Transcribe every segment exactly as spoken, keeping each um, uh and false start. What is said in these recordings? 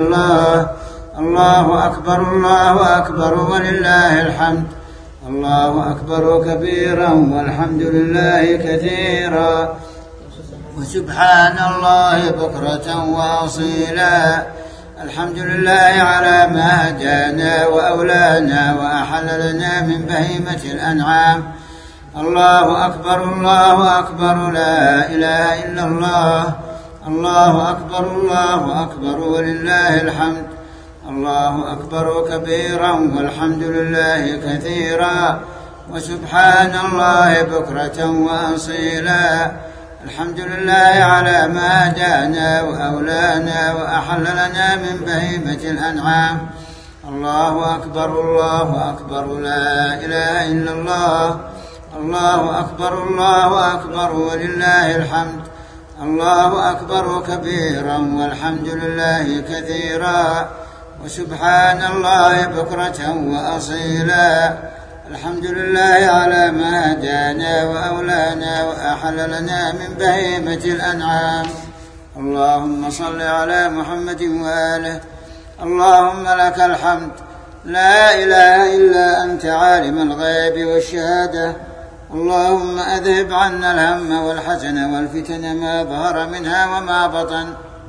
الله الله أكبر الله أكبر ولله الحمد. الله أكبر كبيرا والحمد لله كثيرا وسبحان الله بكرة وأصيلا. الحمد لله على ما هدانا وأولانا وأحل لنا من بهيمة الأنعام. الله أكبر الله أكبر لا إله إلا الله. الله أكبر الله أكبر ولله الحمد. الله أكبر كبيرا والحمد لله كثيرا وسبحان الله بكرة وأصيلا. الحمد لله على ما هدانا وأولانا وأحل لنا من بهيمة الأنعام. الله أكبر الله أكبر لا إله إلا الله. الله أكبر الله أكبر ولله الحمد. الله أكبر كبيرا والحمد لله كثيرا وسبحان الله بكرة وأصيلا. الحمد لله على ما هدانا وأولانا وأحل لنا من بهيمة الأنعام. اللهم صل على محمد وآله. اللهم لك الحمد لا إله إلا أنت عالم الغيب والشهادة. اللهم أذهب عنا الهم والحزن والفتن ما ظهر منها وما بطن.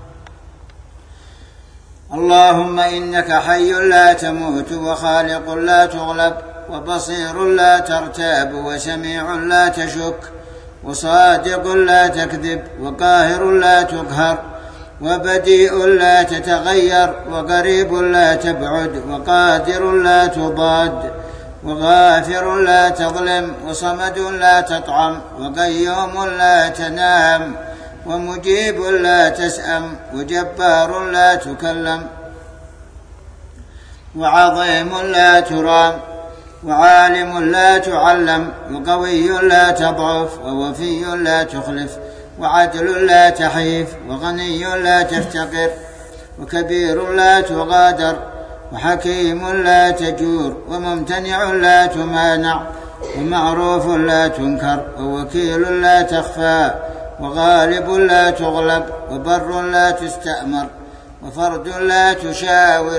اللهم إنك حي لا تموت وخالق لا تغلب وبصير لا ترتاب وسميع لا تشك وصادق لا تكذب وقاهر لا تقهر وبديء لا تتغير وقريب لا تبعد وقادر لا تضاد وغافر لا تظلم وصمد لا تطعم وقيوم لا تنام ومجيب لا تسأم وجبار لا تكلم وعظيم لا ترام وعالم لا تعلم وقوي لا تضعف ووفي لا تخلف وعدل لا تحيف وغني لا تفتقر وكبير لا تغادر وحكيم لا تجور وممتنع لا تمانع ومعروف لا تنكر ووكيل لا تخفى وغالب لا تغلب وبر لا تستأمر وفرد لا تشاور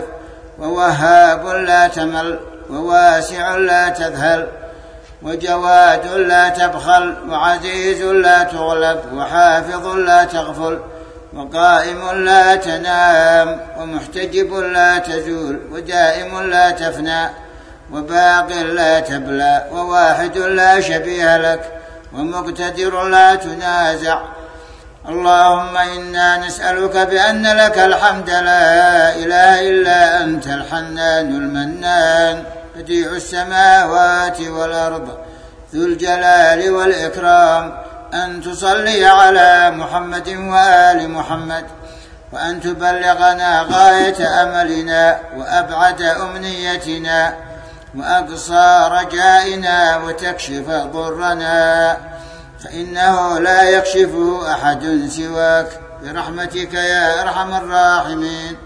ووهاب لا تمل وواسع لا تذهل وجواد لا تبخل وعزيز لا تغلب وحافظ لا تغفل وقائم لا تنام ومحتجب لا تزول ودائم لا تفنى وباق لا تبلى وواحد لا شبيه لك ومقتدر لا تنازع. اللهم إنا نسألك بأن لك الحمد لا إله إلا أنت الحنان المنان بديع السماوات والأرض ذو الجلال والإكرام أن تصلي على محمد وآل محمد وأن تبلغنا غاية أملنا وأبعد أمنيتنا وأقصى رجائنا وتكشف ضرنا فإنه لا يكشفه أحد سواك برحمتك يا أرحم الراحمين.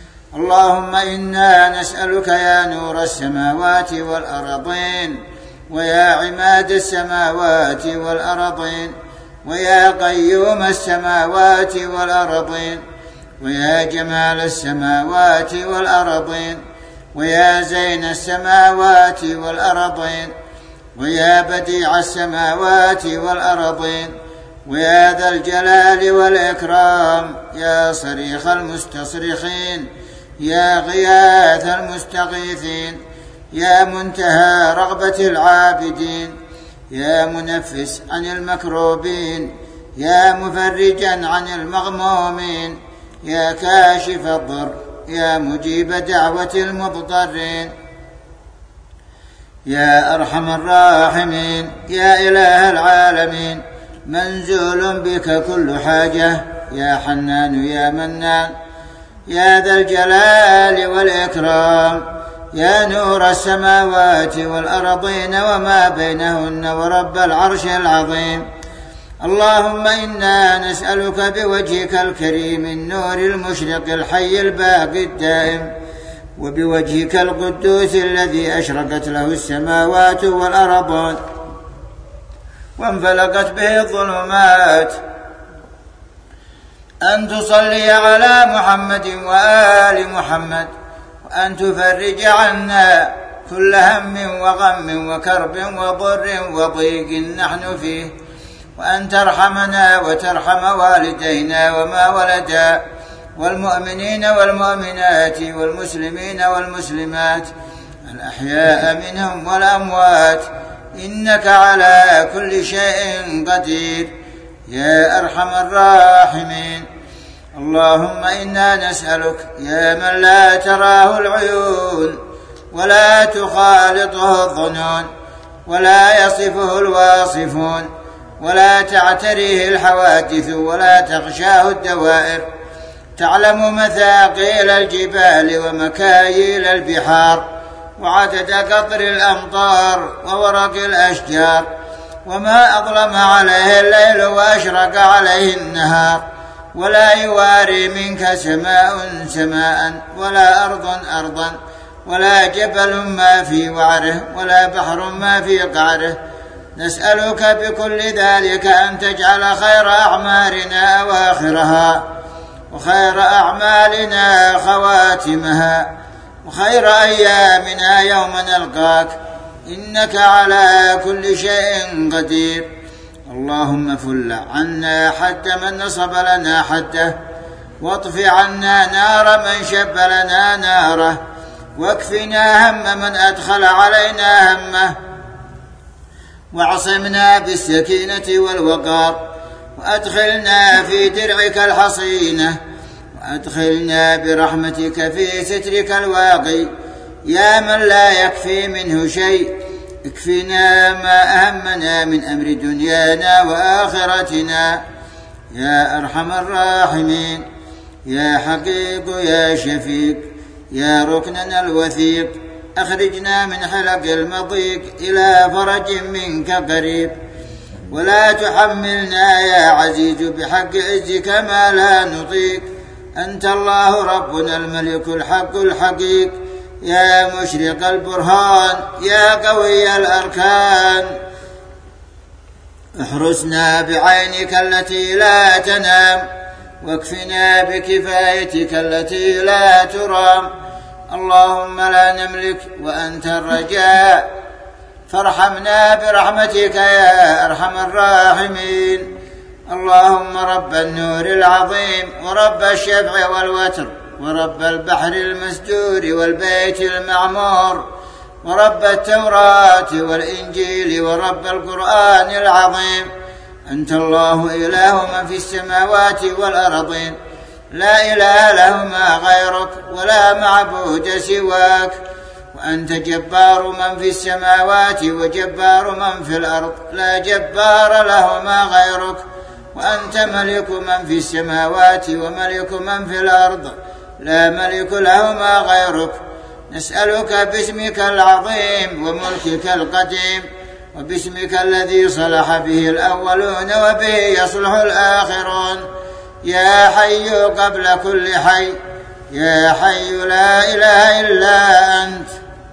اللهم إنا نسألك يا نور السماوات والأرضين ويا عماد السماوات والأرضين ويا قيوم السماوات والأرضين ويا جمال السماوات والأرضين ويا زين السماوات والأرضين ويا بديع السماوات والأرضين ويا ذا الجلال والإكرام يا صريخ المستصرخين يا غياث المستغيثين يا منتهى رغبة العابدين يا منفس عن المكروبين يا مفرجا عن المغمومين يا كاشف الضر يا مجيب دعوة المضطرين يا أرحم الراحمين يا إله العالمين منزول بك كل حاجة يا حنان يا منان يا ذا الجلال والإكرام يا نور السماوات والأرضين وما بينهن ورب العرش العظيم. اللهم إنا نسألك بوجهك الكريم النور المشرق الحي الباقي الدائم وبوجهك القدوس الذي أشرقت له السماوات والأرض وانفلقت به الظلمات أن تصلي على محمد وآل محمد، وأن تفرج عنا كل هم وغم وكرب وضر وضيق نحن فيه، وأن ترحمنا وترحم والدينا وما ولدا، والمؤمنين والمؤمنات والمسلمين والمسلمات الأحياء منهم والأموات، إنك على كل شيء قدير يا أرحم الراحمين. اللهم إنا نسألك يا من لا تراه العيون ولا تخالطه الظنون ولا يصفه الواصفون ولا تعتريه الحوادث ولا تغشاه الدوائر، تعلم مثاقيل الجبال ومكاييل البحار وعدد قطر الأمطار وورق الأشجار، وما أظلم عليه الليل وأشرق عليه النهار، ولا يواري منك سماء سماء ولا أرض أرضا ولا جبل ما في وعره ولا بحر ما في قعره. نسألك بكل ذلك أن تجعل خير أعمالنا أواخرها، وخير أعمالنا خواتمها، وخير أيامنا يوم نلقاك، إنك على كل شيء قدير. اللهم فل عنا حد من نصب لنا حده، واطف عنا نار من شب لنا ناره، واكفنا هم من أدخل علينا همه، واعصمنا بالسكينة والوقار، وأدخلنا في درعك الحصينة، وأدخلنا برحمتك في سترك الواقي، يا من لا يكفي منه شيء. اكفنا ما أهمنا من أمر دنيانا وآخرتنا يا أرحم الراحمين، يا حقيق يا شفيق يا ركننا الوثيق. أخرجنا من حلق المضيق إلى فرج منك قريب، ولا تحملنا يا عزيز بحق عزك ما لا نطيق. أنت الله ربنا الملك الحق الحقيق، يا مشرق البرهان يا قوي الأركان. احرسنا بعينك التي لا تنام، واكفنا بكفايتك التي لا ترام. اللهم لا نملك وأنت الرجاء، فارحمنا برحمتك يا أرحم الراحمين. اللهم رب النور العظيم ورب الشفع والوتر ورب البحر المسجور والبيت المعمور ورب التوراة والإنجيل ورب القرآن العظيم، أنت الله إله من في السماوات والأرضين، لا إله لهما غيرك ولا معبود سواك. وأنت جبار من في السماوات وجبار من في الأرض، لا جبار لهما غيرك. وأنت ملك من في السماوات وملك من في الأرض، لا ملك لهما غيرك. نسألك باسمك العظيم وملكك القديم وباسمك الذي صلح به الأولون وبه يصلح الآخرون، يا حي قبل كل حي، يا حي لا إله إلا أنت.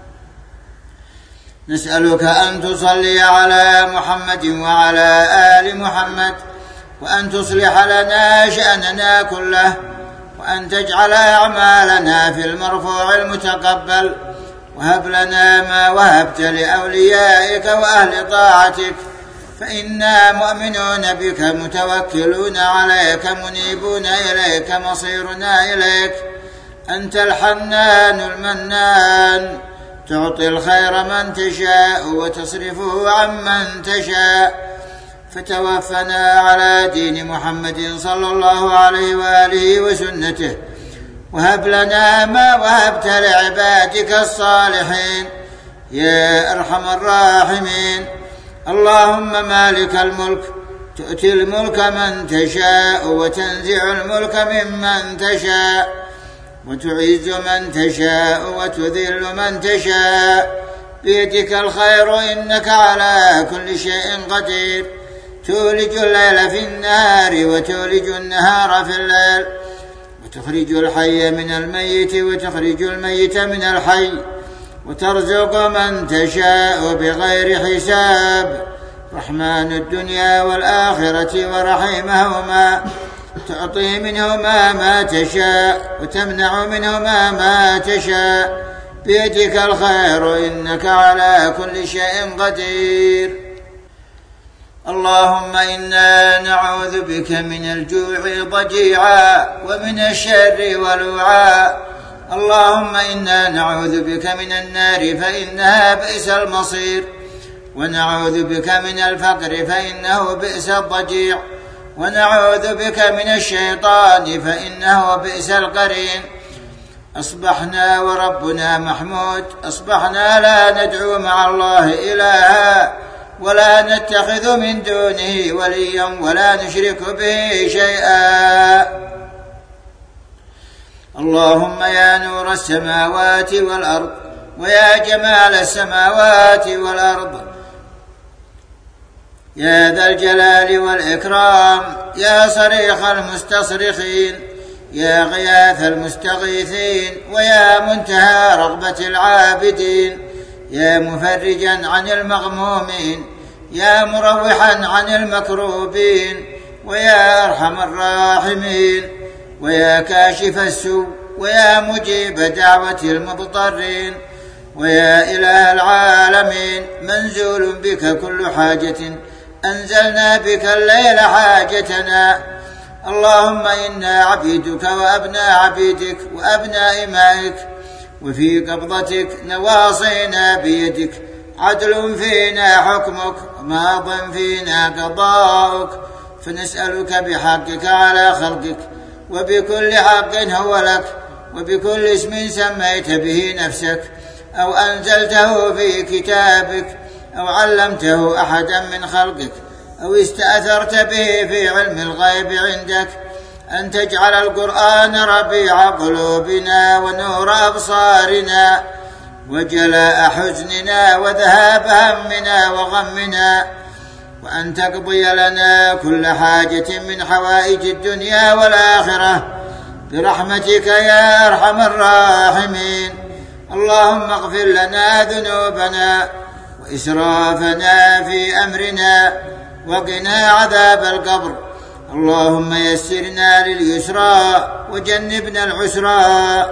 نسألك أن تصلي على محمد وعلى آل محمد، وأن تصلح لنا شأننا كله، وأن تجعل أعمالنا في المرفوع المتقبل، وهب لنا ما وهبت لأوليائك وأهل طاعتك، فإنا مؤمنون بك متوكلون عليك منيبون إليك مصيرنا إليك. أنت الحنان المنان، تعطي الخير من تشاء وتصرفه عمن تشاء. فتوفنا على دين محمد صلى الله عليه وآله وسنته، وهب لنا ما وهبت لعبادك الصالحين يا أرحم الراحمين. اللهم مالك الملك، تؤتي الملك من تشاء وتنزع الملك ممن تشاء، وتعز من تشاء وتذل من تشاء، بيدك الخير إنك على كل شيء قدير. تولج الليل في النهار وتولج النهار في الليل، وتخرج الحي من الميت وتخرج الميت من الحي، وترزق من تشاء بغير حساب. رحمن الدنيا والآخرة ورحيمهما، تعطي منهما ما تشاء وتمنع منهما ما تشاء، بيدك الخير إنك على كل شيء قدير. اللهم إنا نعوذ بك من الجوع ضجيعا ومن الشر ولوعا. اللهم إنا نعوذ بك من النار فإنها بئس المصير، ونعوذ بك من الفقر فإنه بئس الضجيع، ونعوذ بك من الشيطان فإنه بئس القرين. أصبحنا وربنا محمود، أصبحنا لا ندعو مع الله إلها، ولا نتخذ من دونه وليا، ولا نشرك به شيئا. اللهم يا نور السماوات والأرض، ويا جمال السماوات والأرض، يا ذا الجلال والإكرام، يا صريخ المستصرخين، يا غياث المستغيثين، ويا منتهى رغبة العابدين، يا مفرجا عن المغمومين، يا مروحا عن المكروبين، ويا أرحم الراحمين، ويا كاشف السوء، ويا مجيب دعوة المضطرين، ويا إله العالمين، منزول بك كل حاجة، أنزلنا بك الليل حاجتنا. اللهم إنا عبيدك وأبناء عبيدك وأبناء إمائك، وفي قبضتك نواصينا بيدك، عدل فينا حكمك، ماض فينا قضاؤك، فنسألك بحقك على خلقك، وبكل حق هو لك، وبكل اسم سميت به نفسك، أو أنزلته في كتابك، أو علمته أحدا من خلقك، أو استأثرت به في علم الغيب عندك، أن تجعل القرآن ربيع قلوبنا ونور أبصارنا وجلاء حزننا وذهاب همنا وغمنا، وأن تقضي لنا كل حاجة من حوائج الدنيا والآخرة برحمتك يا أرحم الراحمين. اللهم اغفر لنا ذنوبنا وإسرافنا في أمرنا، وقنا عذاب القبر. اللهم يسرنا لليسرى وجنبنا العسرى.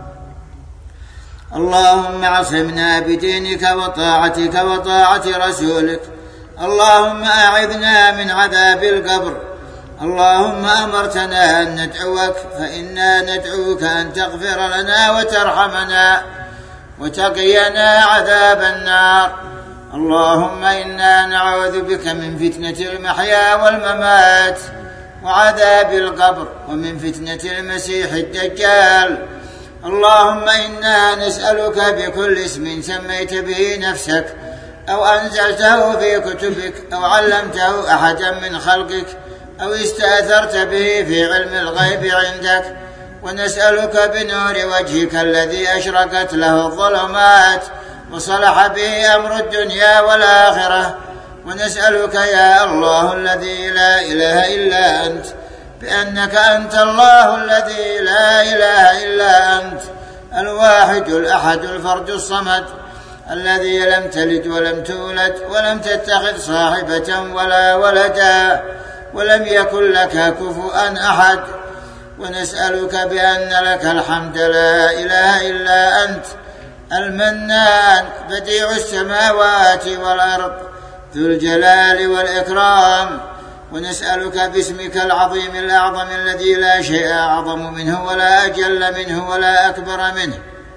اللهم عصمنا بدينك وطاعتك وطاعة رسولك. اللهم أعذنا من عذاب القبر. اللهم أمرتنا أن ندعوك، فإنا ندعوك أن تغفر لنا وترحمنا وتقينا عذاب النار. اللهم إنا نعوذ بك من فتنة المحيا والممات وعذاب القبر، ومن فتنة المسيح الدجال. اللهم إنا نسألك بكل اسم سميت به نفسك، أو أنزلته في كتبك، أو علمته أحدا من خلقك، أو استأثرت به في علم الغيب عندك، ونسألك بنور وجهك الذي أشرقت له الظلمات وصلح به أمر الدنيا والآخرة، ونسألك يا الله الذي لا إله إلا أنت بأنك أنت الله الذي لا إله إلا أنت، الواحد الأحد الفرد الصمد، الذي لم تلد ولم تولد ولم تتخذ صاحبة ولا ولدا، ولم يكن لك كفؤا أحد. ونسألك بأن لك الحمد لا إله إلا أنت، المنان بديع السماوات والأرض، ذو الجلال والإكرام. ونسألك باسمك العظيم الأعظم الذي لا شيء أعظم منه ولا أجل منه ولا أكبر منه،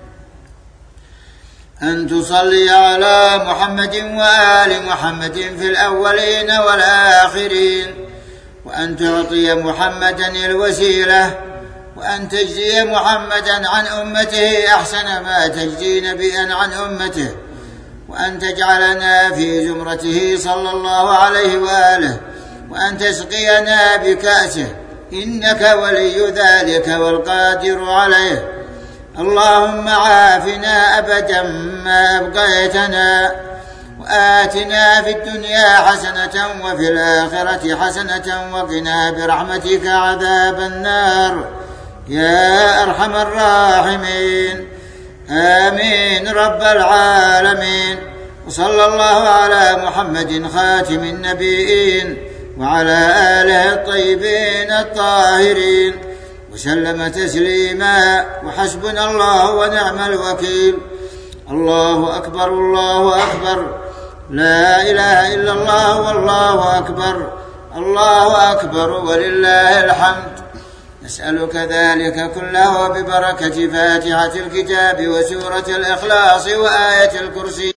أن تصلي على محمد وآل محمد في الأولين والآخرين، وأن تعطي محمدا الوسيلة، وأن تجزي محمدا عن أمته أحسن ما تجزي نبيا عن أمته، وأن تجعلنا في زمرته صلى الله عليه وآله، وأن تسقينا بكأسه، إنك ولي ذلك والقادر عليه. اللهم عافنا أبدا ما أبقيتنا، وآتنا في الدنيا حسنة وفي الآخرة حسنة، وقنا برحمتك عذاب النار يا أرحم الراحمين. آمين رب العالمين. وصلى الله على محمد خاتم النبيين وعلى آله الطيبين الطاهرين وسلم تسليما. وحسبنا الله ونعم الوكيل. الله أكبر الله أكبر، لا إله إلا الله والله أكبر، الله أكبر ولله الحمد. نسألك ذلك كله ببركة فاتحة الكتاب وسورة الإخلاص وآية الكرسي.